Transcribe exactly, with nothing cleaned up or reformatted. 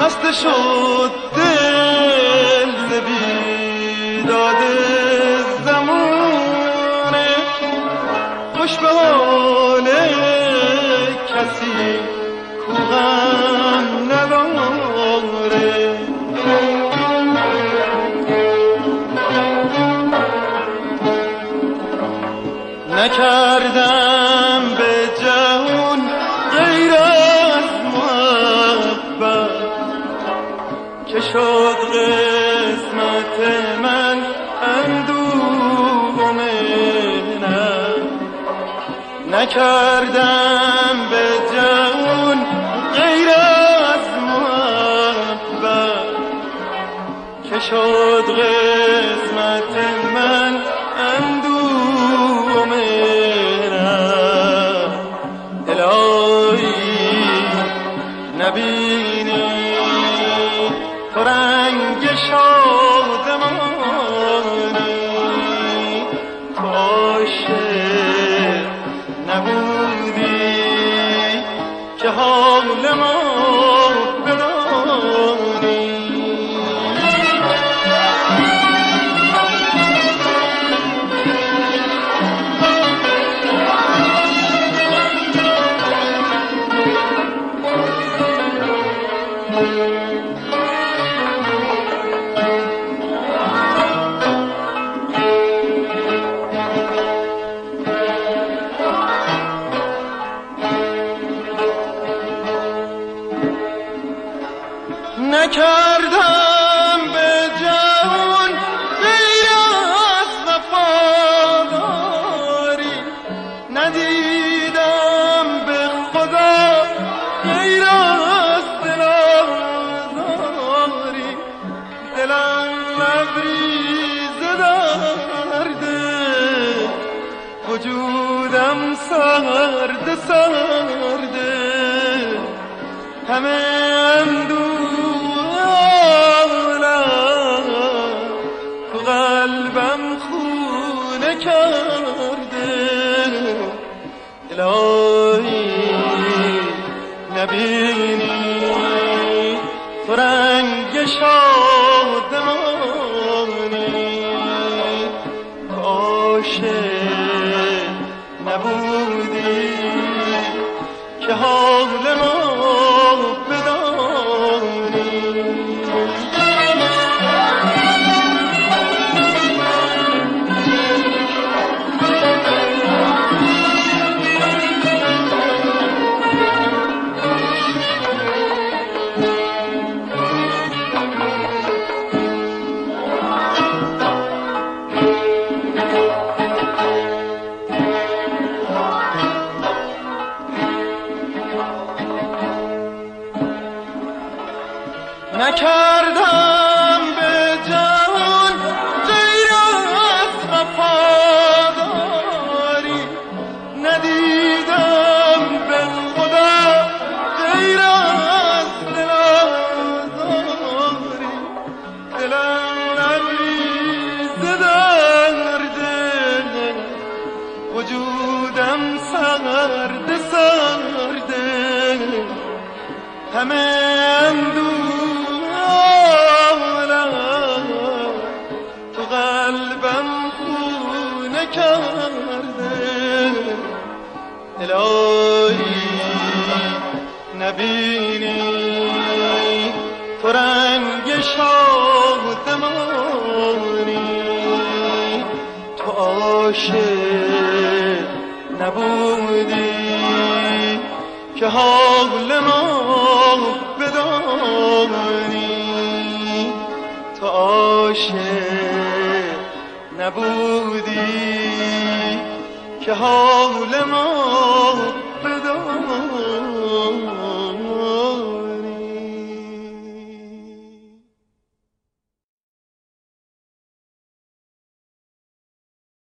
خسته شد دل ز بیداد زمانه، خوش به حال کسی کو غم نداره. نکردم به جهان غیر از محبت، که شد قسمت من اندوه و محنت. نکردم به جهان غیر از محبت، که شد قسمت من اندوه و محنت. الهی نبینی تو رنگ شادمانی، تو عاشق نبودی که حال ما بدانی. نکردم به جهان غیر از وفاداری، ندیدم به خدا غیر از دلازاری. دلم لبریز درده، وجودم سرد سرده، همه اندوه قلبم خونه کرده. الهی نبینی تو رنگ شادمانی، تو عاشق نبودی که حال ما بدانی. نکردم به جهان غیر از وفاداری، ندیدم به خدا غیر از دلازاری. دلم لبریز درده، وجودم سرد سرده، همه اندوه تو قلبم خونه کرده. الهی نبینی تو رنگ شادمانی، تو عاشق نبودی که حال ما بدانی. تو عاشق نبودی که حال ما